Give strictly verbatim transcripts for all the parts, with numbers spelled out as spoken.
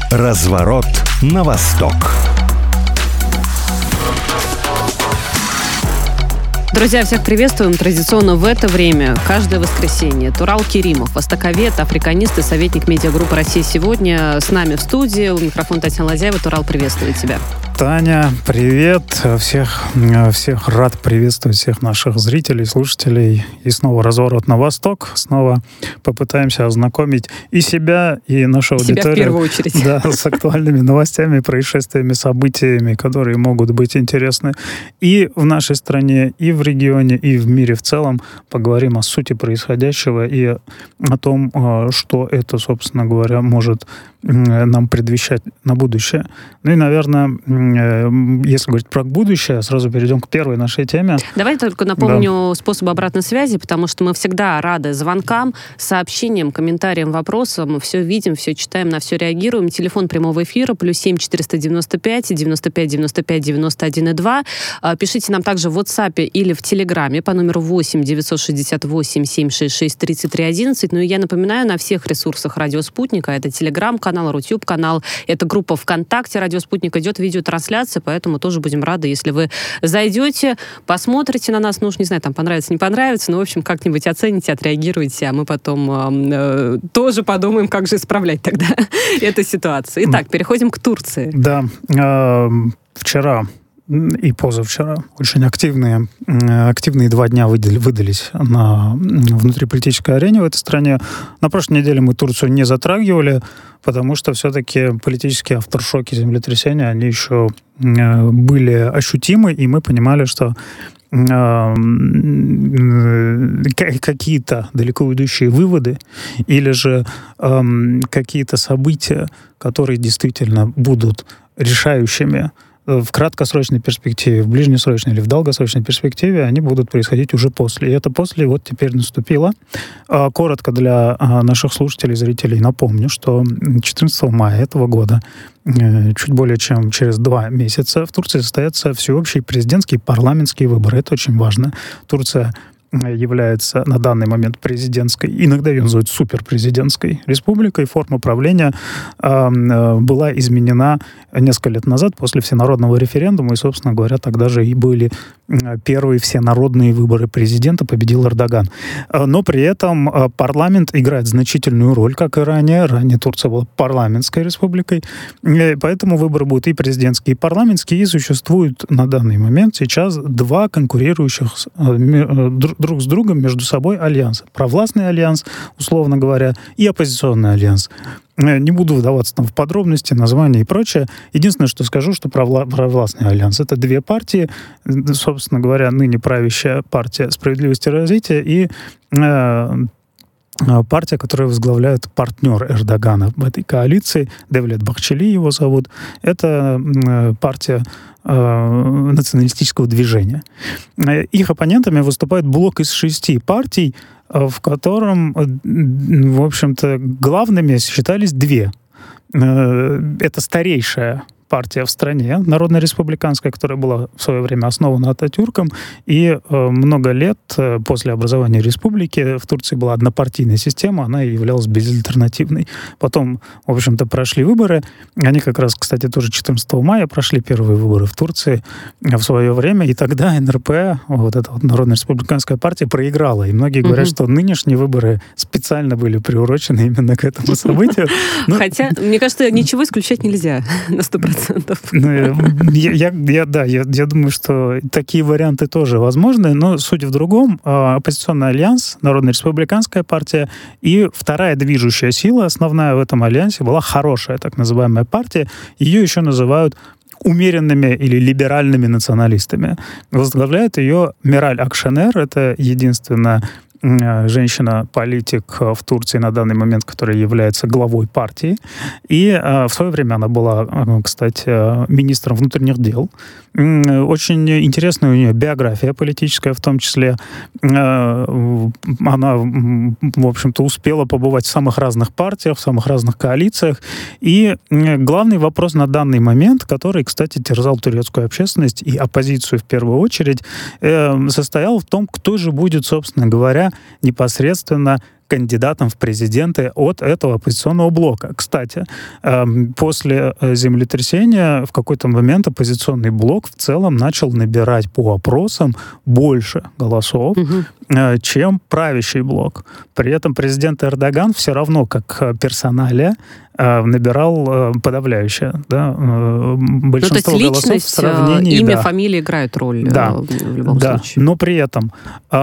Разворот на восток. Друзья, всех приветствуем. Традиционно в это время, каждое воскресенье, Турал Керимов, востоковед, африканист и советник медиагруппы «Россия сегодня» с нами в студии. У микрофона Татьяна Ладяева. Турал, приветствую тебя. Таня, привет. Всех, всех рад приветствовать, всех наших зрителей, слушателей. И снова разворот на восток. Снова попытаемся ознакомить и себя, и нашу аудиторию. Себя в первую очередь. Да, с актуальными новостями, происшествиями, событиями, которые могут быть интересны и в нашей стране, и в регионе, и в мире в целом. Поговорим о сути происходящего и о том, что это, собственно говоря, может нам предвещать на будущее. Ну и, наверное, если говорить про будущее, сразу перейдем к первой нашей теме. Давай только напомню да. способ обратной связи, потому что мы всегда рады звонкам, сообщениям, комментариям, вопросам. Мы все видим, все читаем, на все реагируем. Телефон прямого эфира плюс семь четыреста девяносто пять девяносто пять девяносто пять девяносто один и два. Пишите нам также в WhatsApp или в Телеграме по номеру восемь девятьсот шестьдесят восемь семьсот шестьдесят шесть тридцать три одиннадцать. Ну и я напоминаю, на всех ресурсах Радио Спутника, это Телеграм-канал, Рутюб-канал, это группа ВКонтакте Радио Спутник, идет видеотрансляция, поэтому тоже будем рады, если вы зайдете, посмотрите на нас, ну уж не знаю, там понравится, не понравится, но, в общем, как-нибудь оцените, отреагируйте, а мы потом э, тоже подумаем, как же исправлять тогда эту ситуацию. Итак, переходим к Турции. Да, э, вчера и позавчера очень активные, активные два дня выдали, выдались на внутриполитической арене в этой стране. На прошлой неделе мы Турцию не затрагивали, потому что все-таки политические авторшоки землетрясения, они еще были ощутимы, и мы понимали, что какие-то далеко идущие выводы или же какие-то события, которые действительно будут решающими в краткосрочной перспективе, в ближнесрочной или в долгосрочной перспективе, они будут происходить уже после. И это после вот теперь наступило. Коротко для наших слушателей, зрителей напомню, что четырнадцатого мая этого года, чуть более чем через два месяца, в Турции состоятся всеобщие президентские и парламентские выборы. Это очень важно. Турция является на данный момент президентской, иногда ее называют суперпрезидентской республикой. Форма правления э, была изменена несколько лет назад после всенародного референдума, и, собственно говоря, тогда же и были первые всенародные выборы президента, победил Эрдоган. Но при этом парламент играет значительную роль, как и ранее. Ранее Турция была парламентской республикой, и поэтому выборы будут и президентские, и парламентские, и существует на данный момент сейчас два конкурирующих друг с другом между собой альянса. Провластный альянс, условно говоря, и оппозиционный альянс. Не буду вдаваться там в подробности, названия и прочее. Единственное, что скажу, что провла- провластный альянс — это две партии, собственно говоря, ныне правящая партия «Справедливости и развития» и э, партия, которую возглавляет партнер Эрдогана в этой коалиции, Девлет Бахчели его зовут. Это э, партия э, националистического движения. Их оппонентами выступает блок из шести партий, в котором, в общем-то, главными считались две. Это старейшая партия в стране, Народно-республиканская, которая была в свое время основана Ататюрком, и э, много лет э, после образования республики в Турции была однопартийная система, она являлась безальтернативной. Потом, в общем-то, прошли выборы. Они как раз, кстати, тоже четырнадцатого мая прошли первые выборы в Турции в свое время, и тогда эн эр пэ, вот эта вот Народно-республиканская партия, проиграла. И многие говорят, угу. что нынешние выборы специально были приурочены именно к этому событию. Хотя, мне кажется, ничего исключать нельзя на сто процентов. Я, я, я, да, я, я думаю, что такие варианты тоже возможны, но суть в другом. Оппозиционный альянс, Народно-республиканская партия и вторая движущая сила, основная в этом альянсе, была хорошая, так называемая партия. Ее еще называют умеренными или либеральными националистами. Возглавляет ее Мераль Акшенер, это единственная женщина-политик в Турции на данный момент, которая является главой партии. И э, в свое время она была, кстати, министром внутренних дел. Очень интересная у нее биография политическая, в том числе. Э, она, в общем-то, успела побывать в самых разных партиях, в самых разных коалициях. И главный вопрос на данный момент, который, кстати, терзал турецкую общественность и оппозицию в первую очередь, э, состоял в том, кто же будет, собственно говоря, непосредственно кандидатом в президенты от этого оппозиционного блока. Кстати, после землетрясения в какой-то момент оппозиционный блок в целом начал набирать по опросам больше голосов, угу. чем правящий блок. При этом президент Эрдоган все равно, как персоналия, набирал подавляющее, да, большинство ну, то есть голосов личность, в сравнении... имя, да. фамилия играют роль да. в любом да. случае. Но при этом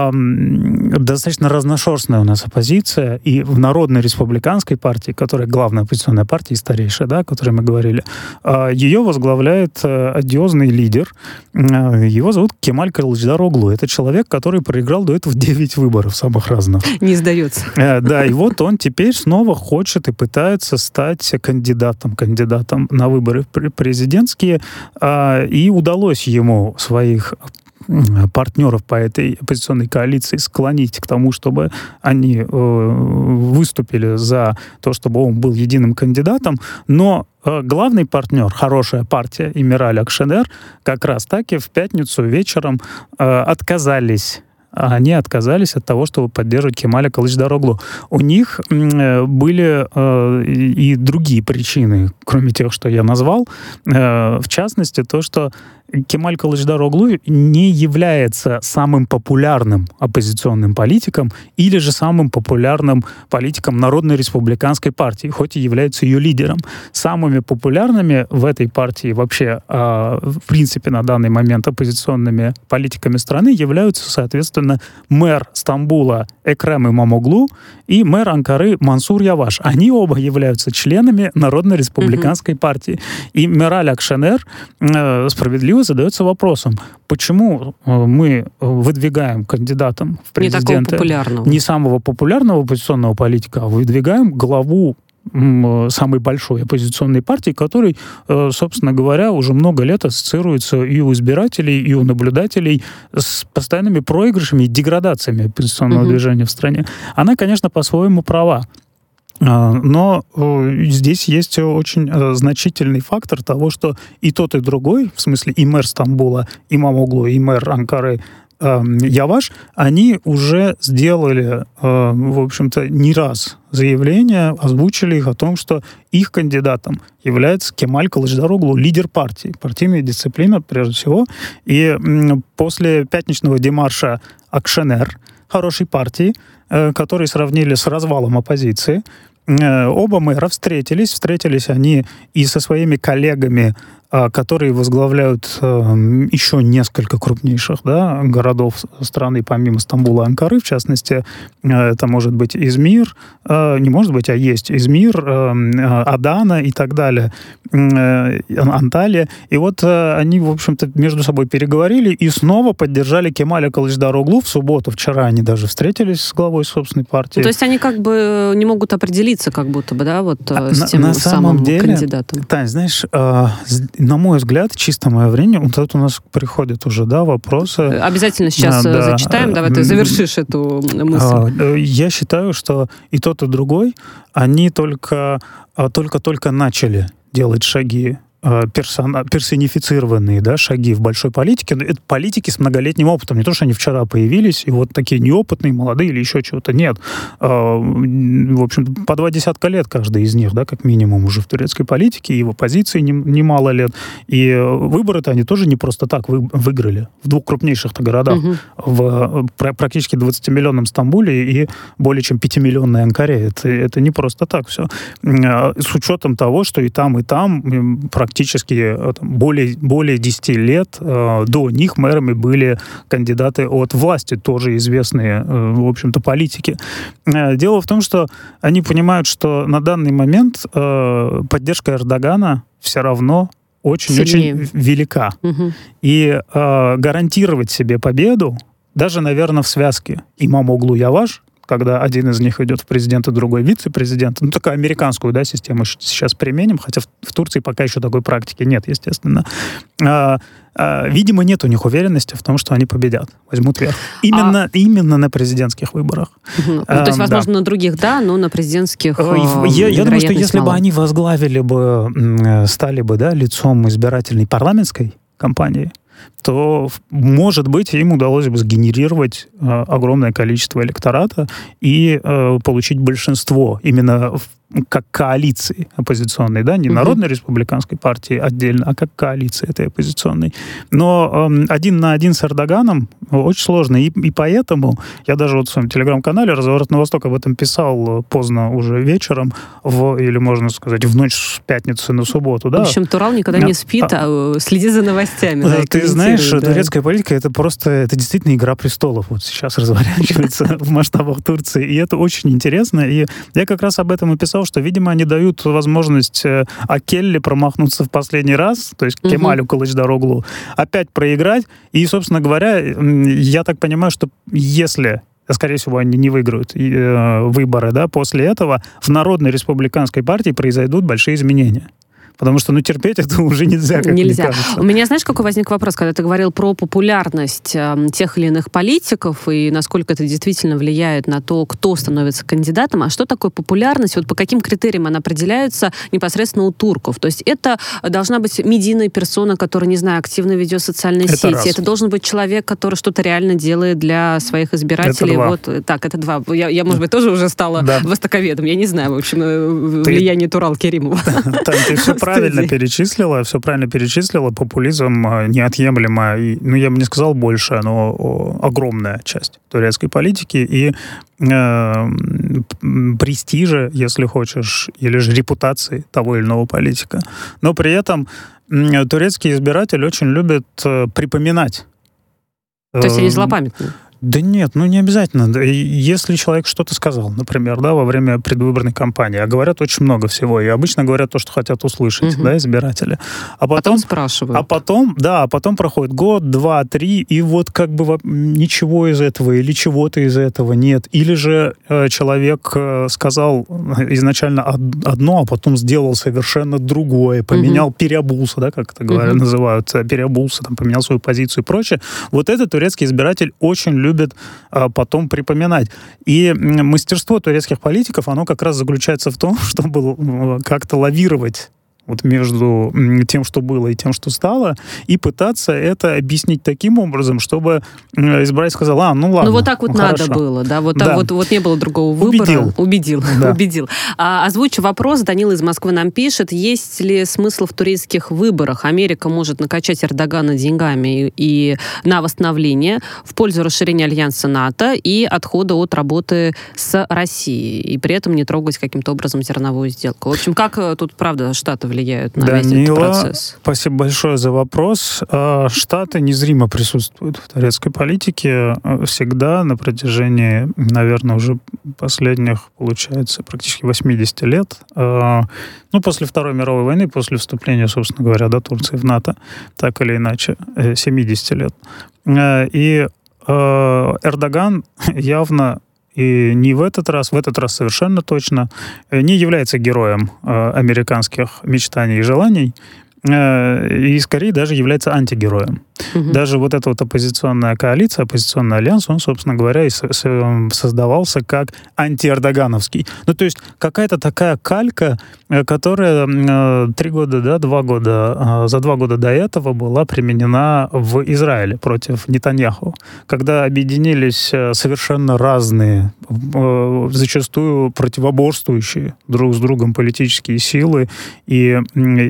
эм, достаточно разношерстная у нас оппозиция, и в Народной республиканской партии, которая главная оппозиционная партия и старейшая, да, о которой мы говорили, э, ее возглавляет э, одиозный лидер. Э, его зовут Кемаль Кылычдароглу. Это человек, который проиграл до этого девять выборов самых разных. Не сдается. Э, да, и вот он теперь снова хочет и пытается стать кандидатом, кандидатом на выборы президентские, э, и удалось ему своих партнеров по этой оппозиционной коалиции склонить к тому, чтобы они э, выступили за то, чтобы он был единым кандидатом, но э, главный партнер, хорошая партия и Мираль Акшенер, как раз таки в пятницу вечером э, отказались они отказались от того, чтобы поддерживать Кемаля Кылычдароглу. У них э, были э, и другие причины, кроме тех, что я назвал. Э, в частности, то, что Кемаль Кылычдароглу не является самым популярным оппозиционным политиком или же самым популярным политиком Народной республиканской партии, хоть и является ее лидером. Самыми популярными в этой партии вообще, э, в принципе, на данный момент оппозиционными политиками страны являются, соответственно, мэр Стамбула Экрем Имамоглу и мэр Анкары Мансур Яваш. Они оба являются членами Народной республиканской mm-hmm. партии. И Мираль Акшенер э, справедливо задается вопросом, почему мы выдвигаем кандидатом в президенты не такого популярного, не самого популярного оппозиционного политика, а выдвигаем главу самой большой оппозиционной партии, который, собственно говоря, уже много лет ассоциируется и у избирателей, и у наблюдателей с постоянными проигрышами и деградациями оппозиционного mm-hmm. движения в стране. Она, конечно, по-своему права. Но здесь есть очень значительный фактор того, что и тот, и другой, в смысле и мэр Стамбула, и Имамоглу, и мэр Анкары Яваш, они уже сделали, в общем-то, не раз заявления, озвучили их о том, что их кандидатом является Кемаль Кылычдароглу, лидер партии. Партийная дисциплина, прежде всего. И после пятничного демарша Акшенер, хорошей партии, который сравнили с развалом оппозиции, оба мэра встретились. Встретились они и со своими коллегами, которые возглавляют еще несколько крупнейших, да, городов страны, помимо Стамбула и Анкары, в частности, это может быть Измир, не может быть, а есть Измир, Адана и так далее, Анталия. И вот они, в общем-то, между собой переговорили и снова поддержали Кемаля Кылычдароглу. В субботу, вчера они даже встретились с главой собственной партии. Ну, то есть они как бы не могут определиться, как будто бы, да, вот на, с тем на самым деле, кандидатом. Тань, знаешь, на мой взгляд, чисто мое время, вот тут у нас приходят уже, да, вопросы. Обязательно сейчас а, да. зачитаем. Давай ты завершишь эту мысль. Я считаю, что и тот, и другой, они только, только-только начали делать шаги, персона, персонифицированные, да, шаги в большой политике. Но это политики с многолетним опытом. Не то, что они вчера появились, и вот такие неопытные, молодые или еще чего-то. Нет. В общем, по два десятка лет каждый из них, да, как минимум, уже в турецкой политике, и в оппозиции немало лет. И выборы-то они тоже не просто так вы, выиграли. В двух крупнейших-то городах. Угу. В практически двадцатимиллионном Стамбуле и более чем пятимиллионной Анкаре. Это, это не просто так все. С учетом того, что и там, и там практически более, более десяти лет э, до них мэрами были кандидаты от власти, тоже известные, э, в общем-то, политики. Э, дело в том, что они понимают, что на данный момент э, поддержка Эрдогана все равно очень-очень велика. Угу. И э, гарантировать себе победу, даже, наверное, в связке Имамоглу Яваш, когда один из них идет в президенты, другой вице-президент. Ну, такую американскую, да, систему сейчас применим, хотя в, в Турции пока еще такой практики нет, естественно. А, а, видимо, нет у них уверенности в том, что они победят, возьмут верх. Именно, а... именно на президентских выборах. Угу. Ну, а, то есть, возможно, да. на других, да, но на президентских Я, я думаю, что если мало. бы они возглавили бы, стали бы, да, лицом избирательной парламентской кампании, то, может быть, им удалось бы сгенерировать э, огромное количество электората и э, получить большинство именно в как коалиции оппозиционной, да, не Народной республиканской партии отдельно, а как коалиции этой оппозиционной. Но э, один на один с Эрдоганом очень сложно, и, и поэтому я даже вот в своем телеграм-канале «Разворот на восток» об этом писал поздно уже вечером, в, или, можно сказать, в ночь с пятницы на субботу, да. В общем, Турал никогда не спит, а, а следи за новостями. Да, ты знаешь, да. Турецкая политика — это просто, это действительно «Игра престолов». Вот сейчас разворачивается в масштабах Турции, и это очень интересно, и я как раз об этом и писал, что, видимо, они дают возможность Акелле промахнуться в последний раз, то есть Кемалю Кылычдароглу, опять проиграть. И, собственно говоря, я так понимаю, что если, скорее всего, они не выиграют выборы, да, после этого в Народной республиканской партии произойдут большие изменения. Потому что, ну, терпеть это уже нельзя, как нельзя. мне кажется. У меня, знаешь, какой возник вопрос, когда ты говорил про популярность э, тех или иных политиков и насколько это действительно влияет на то, кто становится кандидатом. А что такое популярность? Вот по каким критериям она определяется непосредственно у турков? То есть это должна быть медийная персона, которая, не знаю, активно ведет социальные это сети. Раз. Это должен быть человек, который что-то реально делает для своих избирателей. Это два. Вот так, это два. Я, я может быть, тоже уже стала да. востоковедом. Я не знаю, в общем, ты... влияние Турал Керимова. Ты все правильно перечислила, все правильно перечислила. Популизм неотъемлемо, ну, я бы не сказал больше, но огромная часть турецкой политики и э, престижа, если хочешь, или же репутации того или иного политика. Но при этом э, турецкий избиратель очень любит э, припоминать. То есть они злопамятные? Да нет, ну не обязательно. Если человек что-то сказал, например, да, во время предвыборной кампании, а говорят очень много всего, и обычно говорят то, что хотят услышать, угу. да, избиратели. А потом, потом спрашивают. А потом, да, а потом проходит год, два, три, и вот как бы ничего из этого или чего-то из этого нет. Или же э, человек э, сказал изначально одно, а потом сделал совершенно другое, поменял, угу. переобулся, да, как это говорят, угу. называют, переобулся, там, поменял свою позицию и прочее. Вот этот турецкий избиратель очень любит любят а, потом припоминать. И мастерство турецких политиков, оно как раз заключается в том, чтобы как-то лавировать вот между тем, что было, и тем, что стало, и пытаться это объяснить таким образом, чтобы избиратель сказал, а, ну ладно, ну вот так вот ну, надо хорошо. было, да, вот, да. вот, вот не было другого выбора. Убедил. Убедил, да. убедил. А, озвучу вопрос, Данила из Москвы нам пишет, есть ли смысл в турецких выборах? Америка может накачать Эрдогана деньгами и, и на восстановление в пользу расширения альянса НАТО и отхода от работы с Россией, и при этом не трогать каким-то образом зерновую сделку. В общем, как тут, правда, Штаты влияют? влияют на Данила, весь этот процесс? Спасибо большое за вопрос. Штаты незримо присутствуют в турецкой политике всегда на протяжении, наверное, уже последних, получается, практически восемьдесят лет. Ну, после Второй мировой войны, после вступления, собственно говоря, до Турции в НАТО, так или иначе, семьдесят лет. И Эрдоган явно и не в этот раз, в этот раз совершенно точно, не является героем э, американских мечтаний и желаний, э, и скорее даже является антигероем. Угу. Даже вот эта вот оппозиционная коалиция, оппозиционный альянс, он, собственно говоря, и со- со- создавался как антиэрдогановский. Ну, то есть какая-то такая калька, которая э, три года, да, два года, э, за два года до этого была применена в Израиле против Нетаньяху, когда объединились совершенно разные, э, зачастую противоборствующие друг с другом политические силы и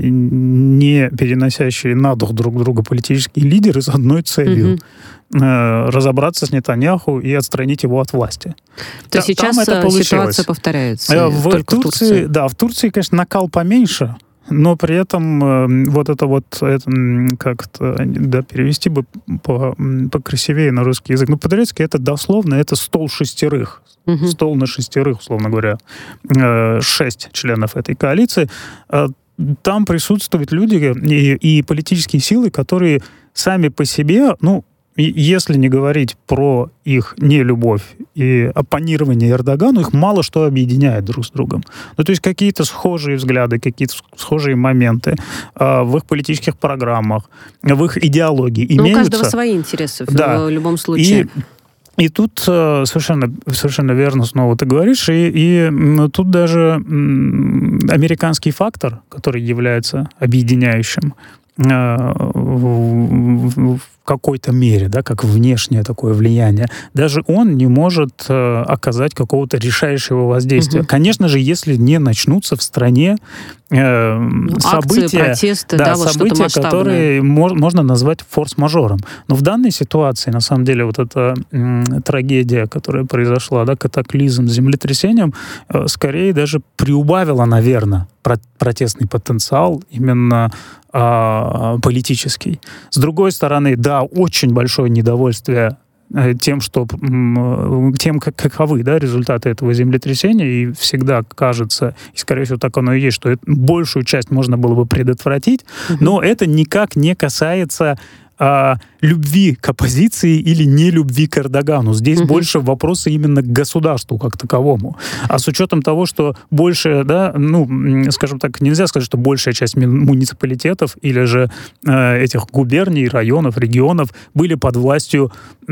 не переносящие на дух друг друга политические лидеры с одной целью. Mm-hmm. разобраться с Нетаньяху и отстранить его от власти. То есть сейчас это ситуация повторяется? В только Турции, в Турции? Да, в Турции, конечно, накал поменьше, но при этом э, вот это вот, это, как-то, да, перевести бы по, покрасивее на русский язык. Ну, по-турецки это дословно, это стол шестерых. Угу. Стол на шестерых, условно говоря. Э, шесть членов этой коалиции. Э, там присутствуют люди и, и политические силы, которые сами по себе, ну, если не говорить про их нелюбовь и оппонирование Эрдогану, их мало что объединяет друг с другом. Ну, то есть какие-то схожие взгляды, какие-то схожие моменты э, в их политических программах, в их идеологии имеются. Ну, у каждого свои интересы да. в любом случае. И, и тут э, совершенно, совершенно верно снова ты говоришь, и, и ну, тут даже м, американский фактор, который является объединяющим, в какой-то мере, да, как внешнее такое влияние, даже он не может э, оказать какого-то решающего воздействия. Угу. Конечно же, если не начнутся в стране э, ну, события, акции, протесты, да, да, вот события, которые мо- можно назвать форс-мажором. Но в данной ситуации, на самом деле, вот эта м, трагедия, которая произошла, да, катаклизм с землетрясением, э, скорее даже приубавила, наверное, про- протестный потенциал именно политический. С другой стороны, да, очень большое недовольствие тем, что, тем, как, каковы, да, результаты этого землетрясения, и всегда кажется, и, скорее всего, так оно и есть, что большую часть можно было бы предотвратить, mm-hmm. но это никак не касается а, любви к оппозиции или не любви к Эрдогану. Здесь mm-hmm. больше вопросы именно к государству как таковому. А с учетом того, что больше, да, ну, скажем так, нельзя сказать, что большая часть муниципалитетов или же э, этих губерний, районов, регионов были под властью э,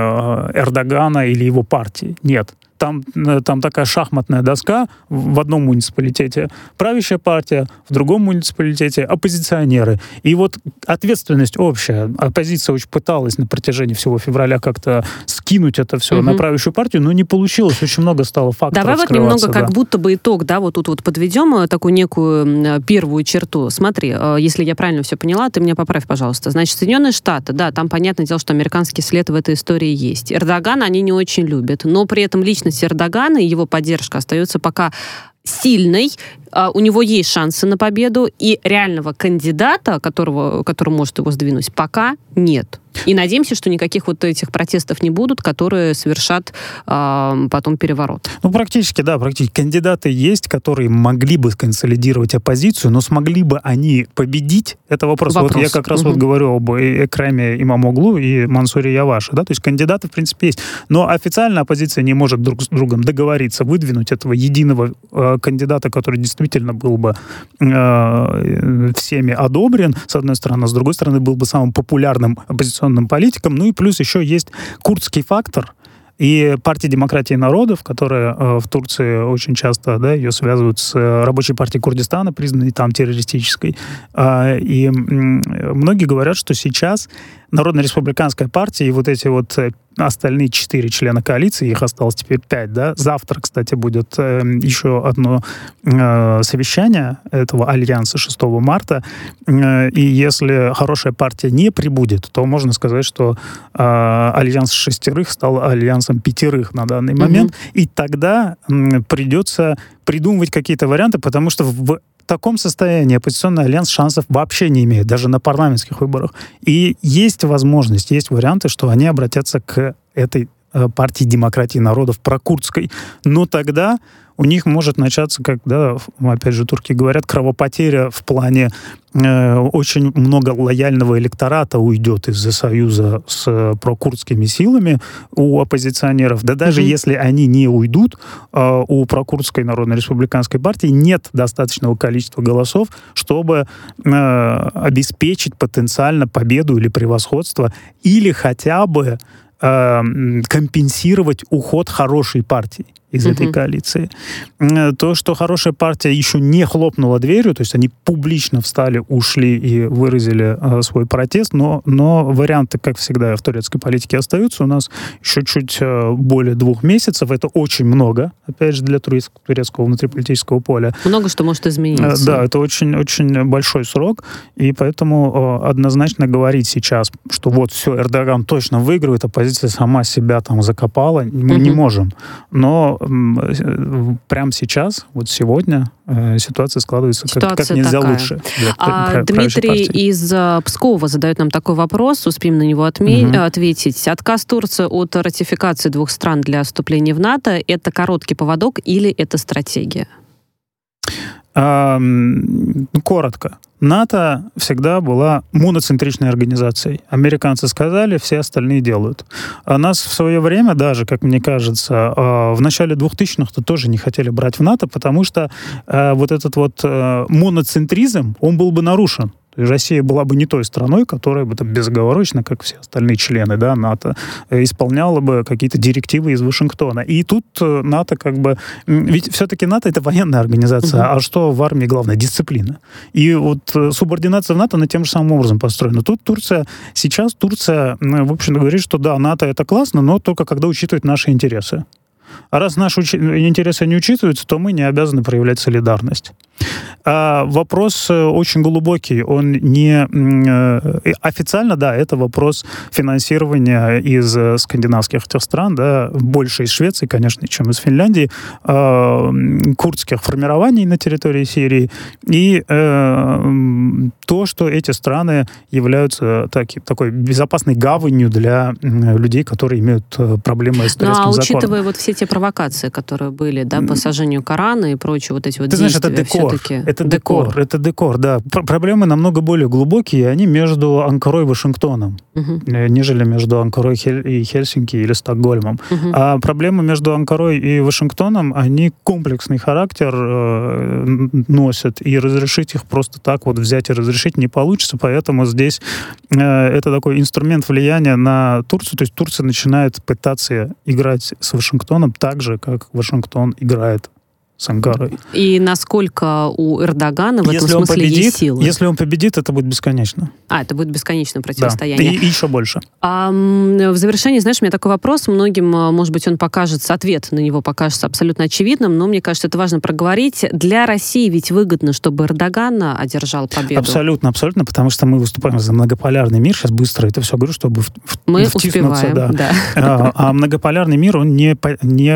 Эрдогана или его партии. Нет. Там, там такая шахматная доска в одном муниципалитете, правящая партия, в другом муниципалитете оппозиционеры. И вот ответственность общая. Оппозиция очень пыталась на протяжении всего февраля как-то скинуть это все угу. на правящую партию, но не получилось. Очень много стало факторов. Давай вот немного да. как будто бы итог, да, вот тут вот подведем такую некую первую черту. Смотри, если я правильно все поняла, ты меня поправь, пожалуйста. Значит, Соединенные Штаты, да, там понятное дело, что американский след в этой истории есть. Эрдогана они не очень любят, но при этом личность Эрдогана и его поддержка остается пока сильной, у него есть шансы на победу, и реального кандидата, которого, который может его сдвинуть, пока нет. И надеемся, что никаких вот этих протестов не будут, которые совершат э, потом переворот. Ну, практически, да, практически. Кандидаты есть, которые могли бы консолидировать оппозицию, но смогли бы они победить? Это вопрос. вопрос. Вот я как раз угу. вот говорю об Экреме Имамоглу и Мансуре Яваше, да, то есть кандидаты, в принципе, есть. Но официально оппозиция не может друг с другом договориться, выдвинуть этого единого э, кандидата, который действительно был бы э, всеми одобрен, с одной стороны, а с другой стороны, был бы самым популярным оппозиционным политикам. Ну и плюс еще есть курдский фактор и партия демократии народов, которая э, в Турции очень часто, да, ее связывают с э, рабочей партией Курдистана, признанной там террористической. Э, и э, многие говорят, что сейчас Народно-республиканская партия и вот эти вот остальные четыре члена коалиции, их осталось теперь пять, да. Завтра, кстати, будет э, еще одно э, совещание этого альянса шестого марта. Э, и если хорошая партия не прибудет, то можно сказать, что э, альянс шестерых стал альянсом пятерых на данный момент. Mm-hmm. И тогда э, придется придумывать какие-то варианты, потому что в В таком состоянии оппозиционный альянс шансов вообще не имеет, даже на парламентских выборах. И есть возможность, есть варианты, что они обратятся к этой э, партии демократии народов прокурдской. Но тогда у них может начаться, как, да, опять же, турки говорят, кровопотеря в плане э, очень много лояльного электората уйдет из-за союза с э, прокурдскими силами у оппозиционеров. Да даже mm-hmm. если они не уйдут, э, у прокурдской Народно-республиканской партии нет достаточного количества голосов, чтобы э, обеспечить потенциально победу или превосходство, или хотя бы э, компенсировать уход хорошей партии из uh-huh. этой коалиции. То, что хорошая партия еще не хлопнула дверью, то есть они публично встали, ушли и выразили э, свой протест, но, но варианты, как всегда, в турецкой политике остаются. У нас еще чуть э, более двух месяцев. Это очень много, опять же, для турецкого внутриполитического поля. Много что может измениться. Э, да, это очень, очень большой срок, и поэтому э, однозначно говорить сейчас, что вот все, Эрдоган точно выигрывает, оппозиция сама себя там закопала, мы uh-huh. не можем. Но прямо сейчас, вот сегодня, э, ситуация складывается ситуация как, как нельзя такая. Лучше. Для, а, Дмитрий из Пскова задает нам такой вопрос, успеем на него отме- угу. ответить. Отказ Турции от ратификации двух стран для вступления в НАТО – это короткий поводок или это стратегия? А, коротко. НАТО всегда была моноцентричной организацией. Американцы сказали, все остальные делают. А нас в свое время, даже, как мне кажется, в начале двухтысячных-то тоже не хотели брать в НАТО, потому что вот этот вот моноцентризм, он был бы нарушен. То есть Россия была бы не той страной, которая бы там безоговорочно, как все остальные члены, да, НАТО, исполняла бы какие-то директивы из Вашингтона. И тут НАТО как бы... Ведь все-таки НАТО — это военная организация, uh-huh. а что в армии главное? Дисциплина. И вот субординация в НАТО на тем же самым образом построена. Тут Турция... Сейчас Турция, в общем, говорит, что да, НАТО — это классно, но только когда учитывает наши интересы. А раз наши учи- интересы не учитываются, то мы не обязаны проявлять солидарность. А вопрос очень глубокий. Он не... Официально, да, это вопрос финансирования из скандинавских этих стран, да, больше из Швеции, конечно, чем из Финляндии, э, курдских формирований на территории Сирии, и э, то, что эти страны являются таки, такой безопасной гаванью для людей, которые имеют проблемы с турецким законом. Ну, а законом. учитывая вот все те провокации, которые были, да, по сожжению Корана и прочие вот эти вот Ты действия, знаешь, это декор. все-таки... Это декор. декор, это декор, да. Пр- проблемы намного более глубокие, они между Анкарой и Вашингтоном, угу. нежели между Анкарой и Хельсинки или Стокгольмом. Угу. А проблемы между Анкарой и Вашингтоном, они комплексный характер э, носят, и разрешить их просто так вот взять и разрешить не получится, поэтому здесь э, это такой инструмент влияния на Турцию, то есть Турция начинает пытаться играть с Вашингтоном так же, как Вашингтон играет с Анкарой. И насколько у Эрдогана в если этом смысле победит, есть силы? Если он победит, это будет бесконечно. А, это будет бесконечное противостояние. Да, и, и еще больше. А, в завершении, знаешь, у меня такой вопрос. Многим, может быть, он покажется, ответ на него покажется абсолютно очевидным, но мне кажется, это важно проговорить. Для России ведь выгодно, чтобы Эрдоган одержал победу. Абсолютно, абсолютно, потому что мы выступаем за многополярный мир. Сейчас быстро это все говорю, чтобы в, в, мы втиснуться. успеваем, да. Да. А, а многополярный мир, он не, не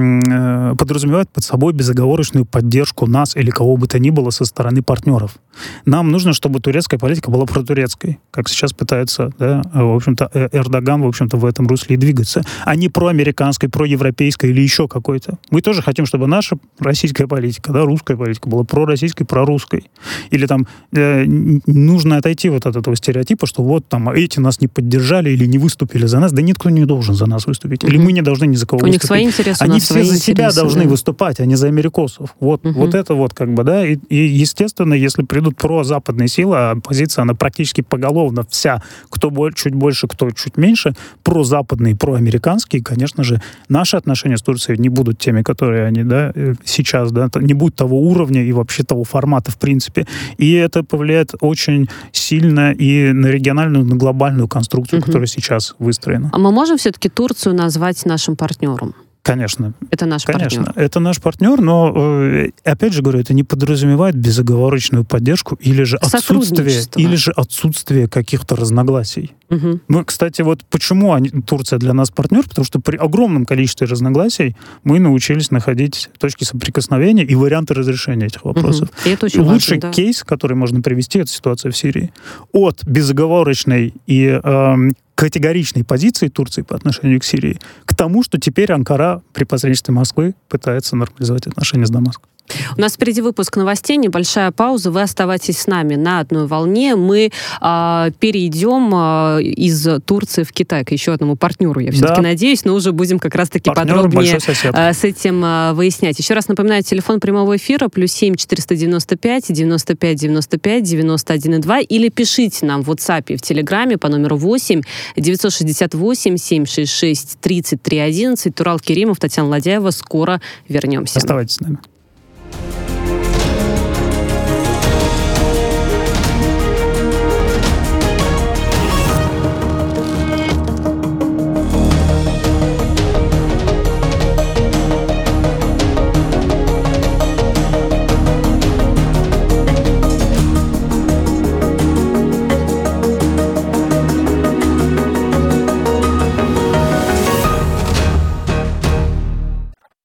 м, подразумевает под собой безоговорочную поддержку нас или кого бы то ни было со стороны партнеров. Нам нужно, чтобы турецкая политика была протурецкой, как сейчас пытается, да, в общем-то, Эрдоган, в общем-то, в этом русле и двигаться, а не проамериканской, проевропейской или еще какой-то. Мы тоже хотим, чтобы наша российская политика, да, русская политика была пророссийской, прорусской. Или там э, нужно отойти вот от этого стереотипа, что вот там эти нас не поддержали или не выступили за нас. Да никто не должен за нас выступить. Или мы не должны ни за кого у выступить. У них свои интересы, Они у нас все свои за себя интересы, должны да. выступать, а не за америкосов. Вот, угу. вот это вот как бы, да. И, и естественно, если придут прозападные силы, а оппозиция, она практически поголовно вся, кто больше, чуть больше, кто чуть меньше, прозападные, проамериканские, конечно же, наши отношения с Турцией не будут теми, которые они, да, сейчас, да, не будет того уровня и вообще того формата, в принципе. И это повлияет очень сильно и на региональную, на глобальную конструкцию, угу. которая сейчас выстроена. А мы можем все-таки Турцию назвать нашим партнером? Конечно. Это наш Конечно, партнер. это наш партнер, но, опять же говорю, это не подразумевает безоговорочную поддержку или же отсутствие, или же отсутствие каких-то разногласий. Угу. Мы, кстати, вот почему они, Турция для нас партнер, потому что при огромном количестве разногласий мы научились находить точки соприкосновения и варианты разрешения этих вопросов. Угу. И это очень Лучший важно, да. кейс, который можно привести, это ситуация в Сирии. От безоговорочной и э, категоричной позиции Турции по отношению к Сирии к тому, что теперь Анкара при посредничестве Москвы пытается нормализовать отношения с Дамаском. У нас впереди выпуск новостей, небольшая пауза. Вы оставайтесь с нами на одной волне. Мы э, перейдем э, из Турции в Китай к еще одному партнеру, я все-таки да. надеюсь, но уже будем как раз-таки Партнер, подробнее э, с этим э, выяснять. Еще раз напоминаю, телефон прямого эфира плюс семь четыреста девяносто пять девяносто пять девяносто пять девяносто один и два или пишите нам в WhatsApp и в Телеграме по номеру восемь девятьсот шестьдесят восемь семь шесть шесть тридцать три одиннадцать. Турал Керимов, Татьяна Ладяева. Скоро вернемся. Оставайтесь с нами.